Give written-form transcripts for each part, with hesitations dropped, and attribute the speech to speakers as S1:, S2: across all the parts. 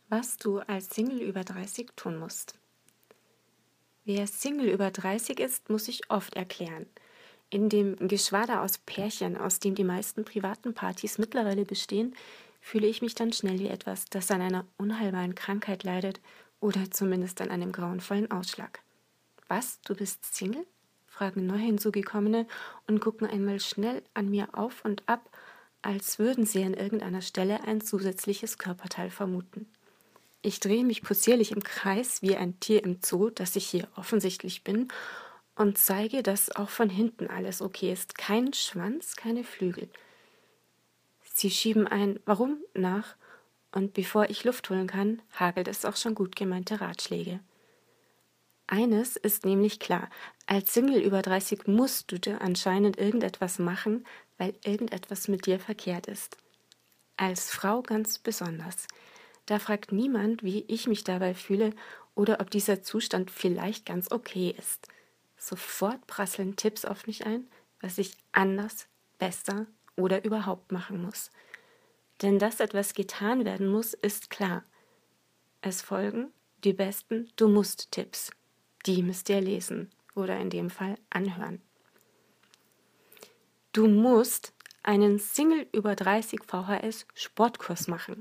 S1: Was du als Single über 30 tun musst. Wer Single über 30 ist, muss ich oft erklären. In dem Geschwader aus Pärchen, aus dem die meisten privaten Partys mittlerweile bestehen, fühle ich mich dann schnell wie etwas, das an einer unheilbaren Krankheit leidet oder zumindest an einem grauenvollen Ausschlag. Was, du bist Single? Fragen neu hinzugekommene und gucken einmal schnell an mir auf und ab, als würden sie an irgendeiner Stelle ein zusätzliches Körperteil vermuten. Ich drehe mich possierlich im Kreis wie ein Tier im Zoo, das ich hier offensichtlich bin, und zeige, dass auch von hinten alles okay ist. Kein Schwanz, keine Flügel. Sie schieben ein Warum nach, und bevor ich Luft holen kann, hagelt es auch schon gut gemeinte Ratschläge. Eines ist nämlich klar, als Single über 30 musst du dir anscheinend irgendetwas machen, weil irgendetwas mit dir verkehrt ist. Als Frau ganz besonders. Da fragt niemand, wie ich mich dabei fühle oder ob dieser Zustand vielleicht ganz okay ist. Sofort prasseln Tipps auf mich ein, was ich anders, besser oder überhaupt machen muss. Denn dass etwas getan werden muss, ist klar. Es folgen die besten Du musst Tipps. Die müsst ihr lesen oder in dem Fall anhören. Du musst einen Single über 30 VHS Sportkurs machen.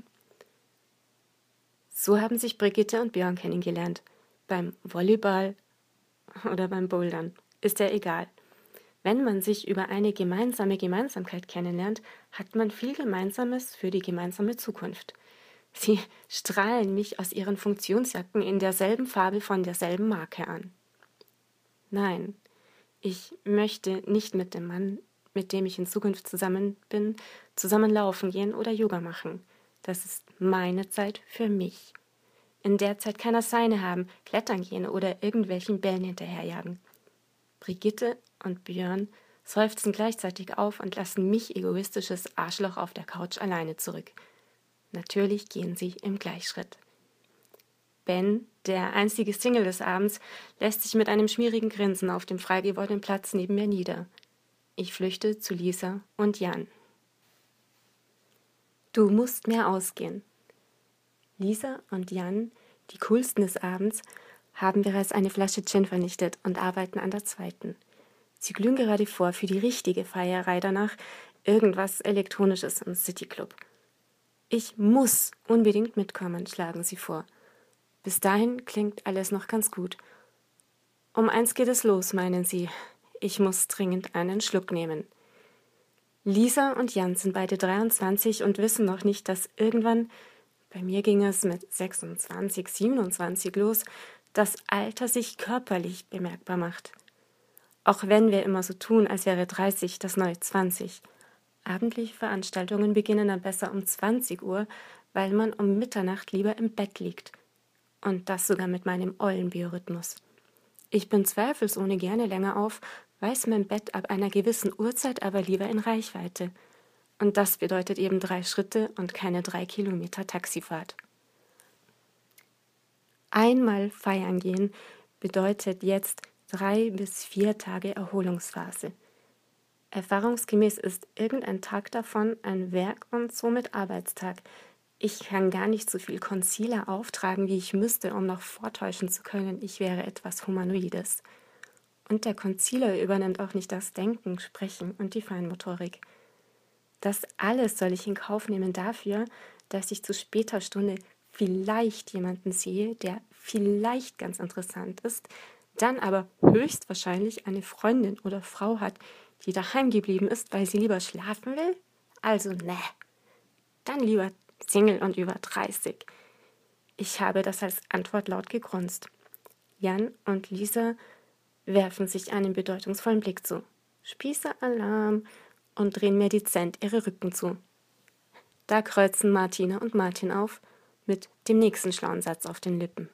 S1: So haben sich Brigitte und Björn kennengelernt. Beim Volleyball oder beim Bouldern. Ist ja egal. Wenn man sich über eine gemeinsame Gemeinsamkeit kennenlernt, hat man viel Gemeinsames für die gemeinsame Zukunft. Sie strahlen mich aus ihren Funktionsjacken in derselben Farbe von derselben Marke an. Nein, ich möchte nicht mit dem Mann, mit dem ich in Zukunft zusammen bin, zusammen laufen gehen oder Yoga machen. Das ist meine Zeit für mich. In der Zeit kann er seine haben, klettern gehen oder irgendwelchen Bällen hinterherjagen. Brigitte und Björn seufzen gleichzeitig auf und lassen mich, egoistisches Arschloch, auf der Couch alleine zurück. Natürlich gehen sie im Gleichschritt. Ben, der einzige Single des Abends, lässt sich mit einem schmierigen Grinsen auf dem frei gewordenen Platz neben mir nieder. Ich flüchte zu Lisa und Jan. Du musst mehr ausgehen. Lisa und Jan, die coolsten des Abends, haben bereits eine Flasche Gin vernichtet und arbeiten an der zweiten. Sie glühen gerade vor für die richtige Feierei danach, irgendwas Elektronisches im Cityclub. Ich muss unbedingt mitkommen, schlagen sie vor. Bis dahin klingt alles noch ganz gut. Um 1 geht es los, meinen sie. Ich muss dringend einen Schluck nehmen. Lisa und Jan sind beide 23 und wissen noch nicht, dass irgendwann, bei mir ging es mit 26, 27 los, das Alter sich körperlich bemerkbar macht. Auch wenn wir immer so tun, als wäre 30 das neue 20. Abendliche Veranstaltungen beginnen dann besser um 20 Uhr, weil man um Mitternacht lieber im Bett liegt. Und das sogar mit meinem Eulenbiorhythmus. Ich bin zweifelsohne gerne länger auf, weiß mein Bett ab einer gewissen Uhrzeit aber lieber in Reichweite. Und das bedeutet eben 3 Schritte und keine 3 Kilometer Taxifahrt. Einmal feiern gehen bedeutet jetzt 3 bis 4 Tage Erholungsphase. Erfahrungsgemäß ist irgendein Tag davon ein Werk- und somit Arbeitstag. Ich kann gar nicht so viel Concealer auftragen, wie ich müsste, um noch vortäuschen zu können, ich wäre etwas Humanoides. Und der Concealer übernimmt auch nicht das Denken, Sprechen und die Feinmotorik. Das alles soll ich in Kauf nehmen dafür, dass ich zu später Stunde vielleicht jemanden sehe, der vielleicht ganz interessant ist, dann aber höchstwahrscheinlich eine Freundin oder Frau hat, die daheim geblieben ist, weil sie lieber schlafen will? Also ne. Dann lieber Single und über 30. Ich habe das als Antwort laut gegrunzt. Jan und Lisa werfen sich einen bedeutungsvollen Blick zu. Spießeralarm und drehen mir dezent ihre Rücken zu. Da kreuzen Martina und Martin auf, mit dem nächsten schlauen Satz auf den Lippen.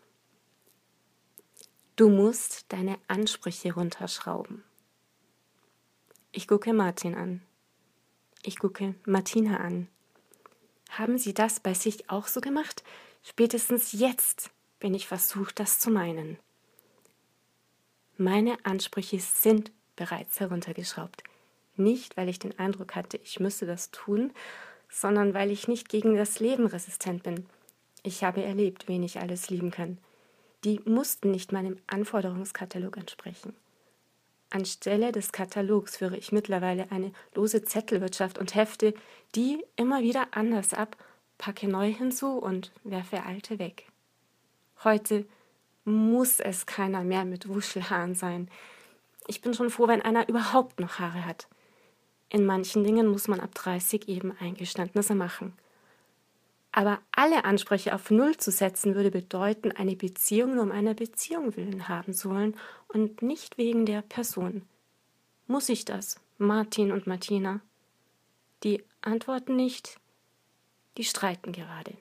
S1: Du musst deine Ansprüche runterschrauben. Ich gucke Martin an. Ich gucke Martina an. Haben Sie das bei sich auch so gemacht? Spätestens jetzt bin ich versucht, das zu meinen. Meine Ansprüche sind bereits heruntergeschraubt. Nicht, weil ich den Eindruck hatte, ich müsse das tun, sondern weil ich nicht gegen das Leben resistent bin. Ich habe erlebt, wen ich alles lieben kann. Die mussten nicht meinem Anforderungskatalog entsprechen. Anstelle des Katalogs führe ich mittlerweile eine lose Zettelwirtschaft und hefte die immer wieder anders ab, packe neu hinzu und werfe alte weg. Heute muss es keiner mehr mit Wuschelhaaren sein. Ich bin schon froh, wenn einer überhaupt noch Haare hat. In manchen Dingen muss man ab 30 eben Eingeständnisse machen. Aber alle Ansprüche auf Null zu setzen, würde bedeuten, eine Beziehung nur um einer Beziehung willen haben zu wollen und nicht wegen der Person. Muss ich das, Martin und Martina? Die antworten nicht, die streiten gerade.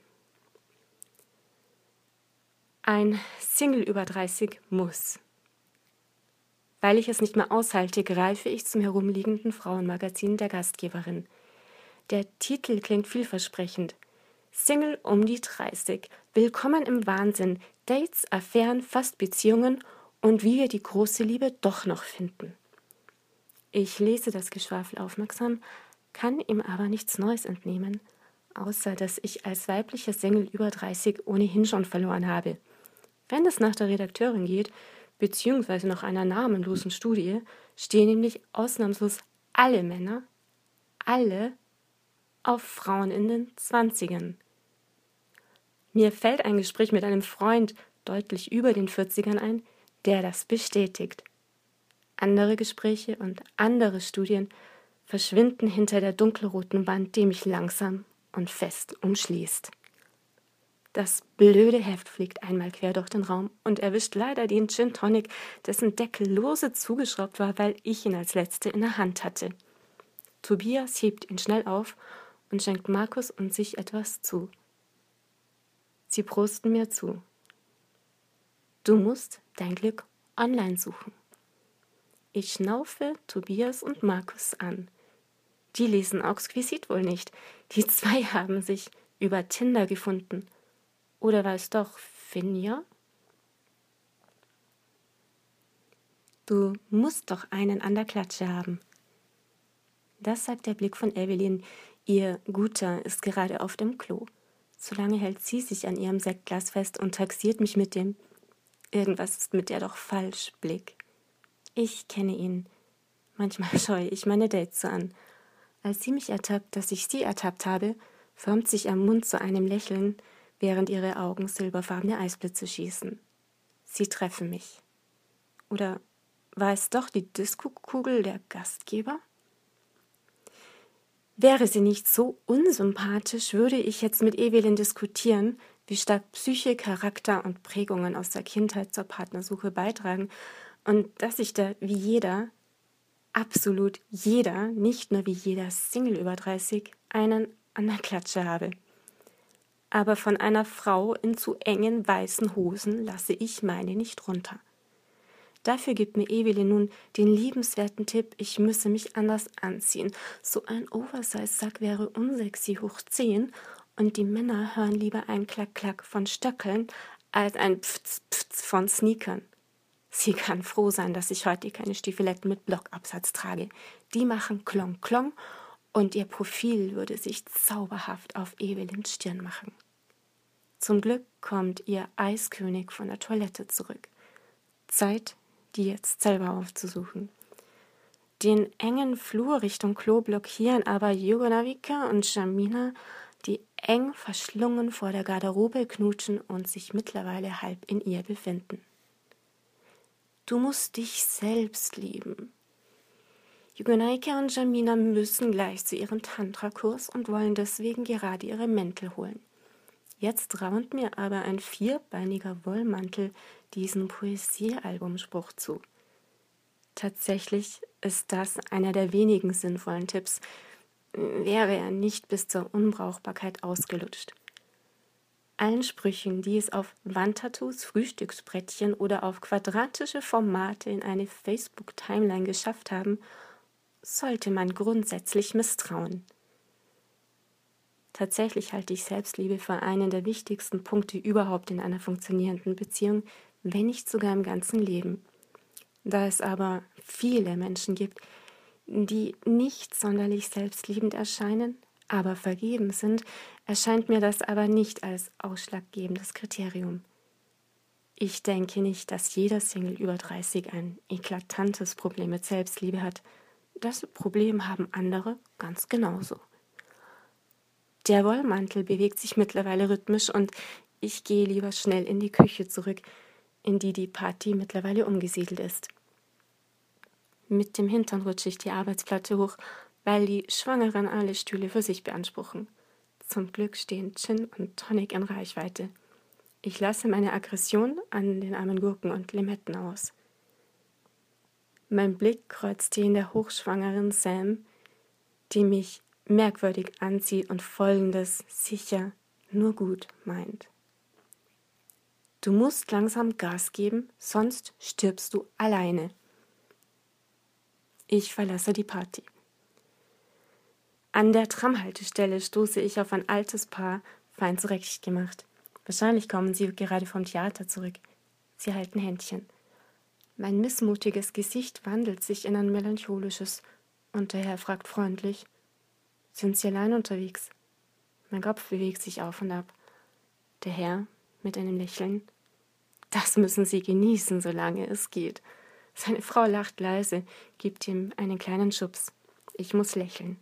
S1: Ein Single über 30 muss. Weil ich es nicht mehr aushalte, greife ich zum herumliegenden Frauenmagazin der Gastgeberin. Der Titel klingt vielversprechend. Single um die 30. Willkommen im Wahnsinn. Dates, Affären, fast Beziehungen und wie wir die große Liebe doch noch finden. Ich lese das Geschwafel aufmerksam, kann ihm aber nichts Neues entnehmen, außer dass ich als weiblicher Single über 30 ohnehin schon verloren habe. Wenn es nach der Redakteurin geht, beziehungsweise nach einer namenlosen Studie, stehen nämlich ausnahmslos alle Männer, alle auf Frauen in den 20ern. Mir fällt ein Gespräch mit einem Freund deutlich über den 40ern ein, der das bestätigt. Andere Gespräche und andere Studien verschwinden hinter der dunkelroten Wand, die mich langsam und fest umschließt. Das blöde Heft fliegt einmal quer durch den Raum und erwischt leider den Gin Tonic, dessen Deckel lose zugeschraubt war, weil ich ihn als Letzte in der Hand hatte. Tobias hebt ihn schnell auf und schenkt Markus und sich etwas zu. Sie prosten mir zu. Du musst dein Glück online suchen. Ich schnaufe Tobias und Markus an. Die lesen Exquisit wohl nicht. Die zwei haben sich über Tinder gefunden. Oder war es doch Finja? Du musst doch einen an der Klatsche haben. Das sagt der Blick von Evelyn. Ihr Guter ist gerade auf dem Klo. Solange hält sie sich an ihrem Sektglas fest und taxiert mich mit dem »Irgendwas ist mit der doch falsch« Blick. Ich kenne ihn. Manchmal scheue ich meine Dates so an. Als sie mich ertappt, dass ich sie ertappt habe, formt sich am Mund zu einem Lächeln, während ihre Augen silberfarbene Eisblitze schießen. Sie treffen mich. Oder war es doch die Diskokugel der Gastgeber? Wäre sie nicht so unsympathisch, würde ich jetzt mit Evelyn diskutieren, wie stark Psyche, Charakter und Prägungen aus der Kindheit zur Partnersuche beitragen und dass ich da wie jeder, absolut jeder, nicht nur wie jeder Single über 30, einen an der Klatsche habe. Aber von einer Frau in zu engen weißen Hosen lasse ich meine nicht runter. Dafür gibt mir Evelyn nun den liebenswerten Tipp, ich müsse mich anders anziehen. So ein Oversize-Sack wäre unsexy hoch 10 und die Männer hören lieber ein Klack-Klack von Stöckeln als ein Pfz-Pfz von Sneakern. Sie kann froh sein, dass ich heute keine Stiefeletten mit Blockabsatz trage. Die machen Klong-Klong und ihr Profil würde sich zauberhaft auf Evelyns Stirn machen. Zum Glück kommt ihr Eiskönig von der Toilette zurück. Zeit, die jetzt selber aufzusuchen. Den engen Flur Richtung Klo blockieren aber Jugonavika und Jamina, die eng verschlungen vor der Garderobe knutschen und sich mittlerweile halb in ihr befinden. Du musst dich selbst lieben. Jugonaika und Jamina müssen gleich zu ihrem Tantra-Kurs und wollen deswegen gerade ihre Mäntel holen. Jetzt raunt mir aber ein vierbeiniger Wollmantel diesen Poesiealbumspruch zu. Tatsächlich ist das einer der wenigen sinnvollen Tipps, wäre er nicht bis zur Unbrauchbarkeit ausgelutscht. Allen Sprüchen, die es auf Wandtattoos, Frühstücksbrettchen oder auf quadratische Formate in eine Facebook-Timeline geschafft haben, sollte man grundsätzlich misstrauen. Tatsächlich halte ich Selbstliebe für einen der wichtigsten Punkte überhaupt in einer funktionierenden Beziehung, wenn nicht sogar im ganzen Leben. Da es aber viele Menschen gibt, die nicht sonderlich selbstliebend erscheinen, aber vergeben sind, erscheint mir das aber nicht als ausschlaggebendes Kriterium. Ich denke nicht, dass jeder Single über 30 ein eklatantes Problem mit Selbstliebe hat. Das Problem haben andere ganz genauso. Der Wollmantel bewegt sich mittlerweile rhythmisch und ich gehe lieber schnell in die Küche zurück, in die Party mittlerweile umgesiedelt ist. Mit dem Hintern rutsche ich die Arbeitsplatte hoch, weil die Schwangeren alle Stühle für sich beanspruchen. Zum Glück stehen Gin und Tonic in Reichweite. Ich lasse meine Aggression an den armen Gurken und Limetten aus. Mein Blick kreuzt den der hochschwangeren Sam, die mich merkwürdig anzieht und Folgendes sicher nur gut meint. Du musst langsam Gas geben, sonst stirbst du alleine. Ich verlasse die Party. An der Tramhaltestelle stoße ich auf ein altes Paar, fein zurechtgemacht. Wahrscheinlich kommen sie gerade vom Theater zurück. Sie halten Händchen. Mein missmutiges Gesicht wandelt sich in ein melancholisches und der Herr fragt freundlich: Sind Sie allein unterwegs? Mein Kopf bewegt sich auf und ab. Der Herr mit einem Lächeln: Das müssen Sie genießen, solange es geht. Seine Frau lacht leise, gibt ihm einen kleinen Schubs. Ich muss lächeln.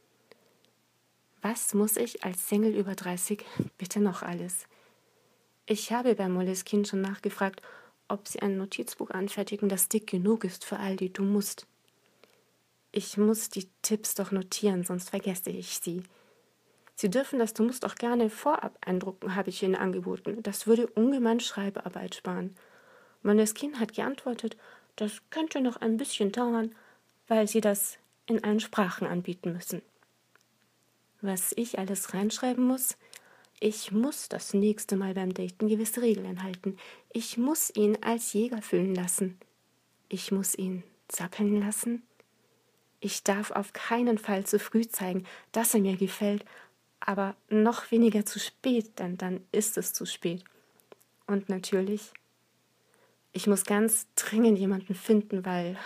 S1: Was muss ich als Single über 30 bitte noch alles? Ich habe bei Moleskine schon nachgefragt, ob sie ein Notizbuch anfertigen, das dick genug ist für all die Du musst. Ich muss die Tipps doch notieren, sonst vergesse ich sie. Sie dürfen das Du musst auch gerne vorab eindrucken, habe ich ihnen angeboten. Das würde ungemein Schreibarbeit sparen. Moleskine hat geantwortet, das könnte noch ein bisschen dauern, weil sie das in allen Sprachen anbieten müssen. Was ich alles reinschreiben muss? Ich muss das nächste Mal beim Daten gewisse Regeln einhalten. Ich muss ihn als Jäger fühlen lassen. Ich muss ihn zappeln lassen. Ich darf auf keinen Fall zu früh zeigen, dass er mir gefällt, aber noch weniger zu spät, denn dann ist es zu spät. Und natürlich, ich muss ganz dringend jemanden finden, weil,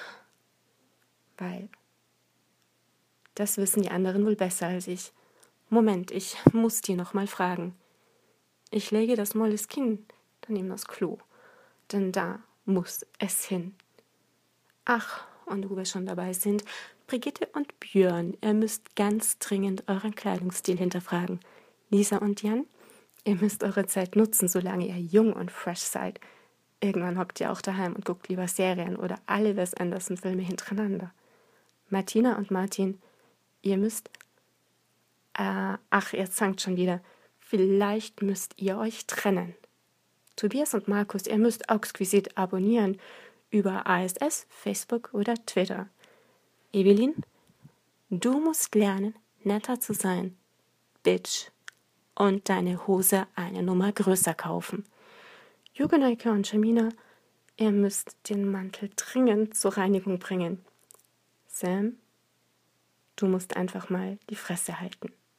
S1: das wissen die anderen wohl besser als ich. Moment, ich muss die noch mal fragen. Ich lege das Moleskine daneben das Klo, denn da muss es hin. Ach, und wo wir schon dabei sind, Brigitte und Björn, ihr müsst ganz dringend euren Kleidungsstil hinterfragen. Lisa und Jan, ihr müsst eure Zeit nutzen, solange ihr jung und fresh seid. Irgendwann hockt ihr auch daheim und guckt lieber Serien oder alle Wes Anderson-Filme hintereinander. Martina und Martin, ihr müsst ihr zankt schon wieder. Vielleicht müsst ihr euch trennen. Tobias und Markus, ihr müsst Auxquisit abonnieren über ASS, Facebook oder Twitter. Evelyn, du musst lernen, netter zu sein. Bitch. Und deine Hose eine Nummer größer kaufen. Jugeneike und Jamina, ihr müsst den Mantel dringend zur Reinigung bringen. Sam, du musst einfach mal die Fresse halten.